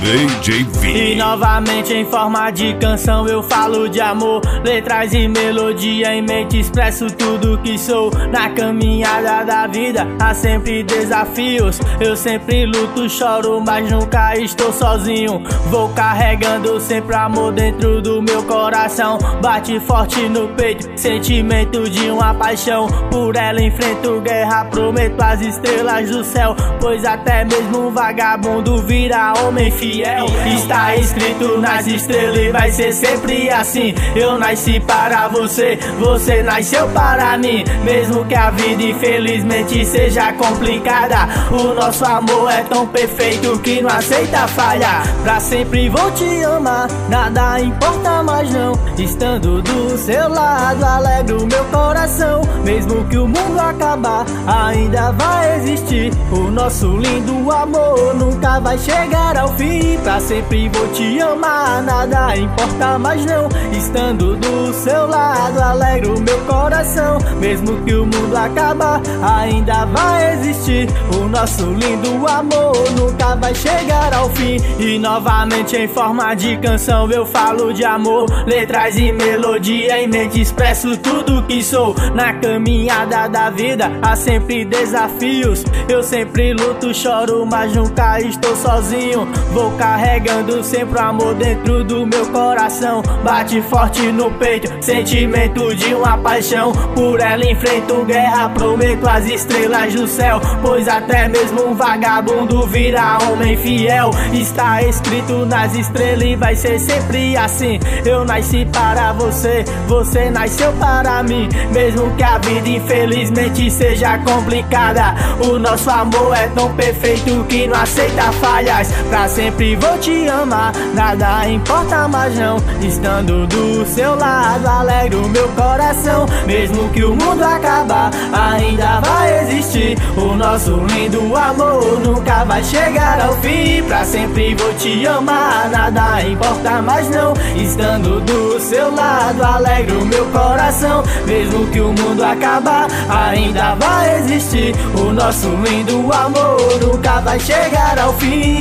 DJ V. E novamente em forma de canção eu falo de amor, letras e melodia em mente expresso tudo que sou. Na caminhada da vida há sempre desafios, eu sempre luto, choro, mas nunca estou sozinho. Vou carregando sempre amor dentro do meu coração, bate forte no peito, sentimento de uma paixão. Por ela enfrento guerra, prometo as estrelas do céu, pois até mesmo um vagabundo vira homem fiel. Está escrito nas estrelas e vai ser sempre assim. Eu nasci para você, você nasceu para mim. Mesmo que a vida infelizmente seja complicada, o nosso amor é tão perfeito que não aceita falha. Pra sempre vou te amar, nada importa mais não. Estando do seu lado alegro meu coração. Mesmo que o mundo acabar, ainda vai existir. O nosso lindo amor nunca vai chegar ao fim. Pra sempre vou te amar, nada importa mais não. Estando do seu lado alegro meu coração. Mesmo que o mundo acabar, ainda vai existir. O nosso lindo amor nunca vai chegar ao fim. E novamente em forma de canção eu falo de amor, letras e melodia em mente expresso tudo que sou. Na caminhada da vida há sempre desafios, eu sempre luto, choro, mas nunca estou sozinho. Vou carregando sempre o amor dentro do meu coração, bate forte no peito, sentimento de uma paixão. Por ela enfrento guerra, prometo as estrelas do céu, pois até mesmo um vagabundo vira homem fiel. Está escrito nas estrelas e vai ser sempre assim. Eu nasci para você, você nasceu para mim. Mesmo que a vida infelizmente seja complicada, o nosso amor é tão perfeito que não aceita falhas. Pra sempre vou te amar, nada importa mais não. Estando do seu lado alegro meu coração. Mesmo que o mundo acabar, ainda vai existir. O nosso lindo amor nunca vai chegar ao fim. Pra sempre vou te amar, nada importa mais não. Estando do seu lado alegro meu coração. Mesmo que o mundo acabar, ainda vai existir. O nosso lindo amor nunca vai chegar ao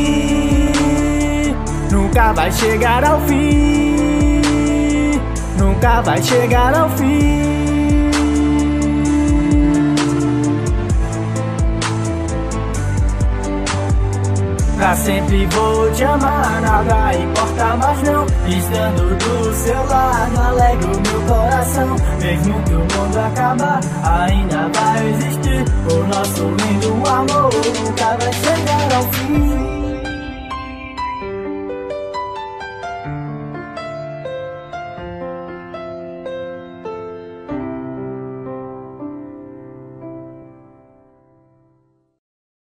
fim. Nunca vai chegar ao fim. Nunca vai chegar ao fim. Pra sempre vou te amar, nada importa mais não. Estando do seu lado alegro meu coração. Mesmo que o mundo acabar, ainda vai existir. O nosso lindo amor nunca vai chegar ao fim.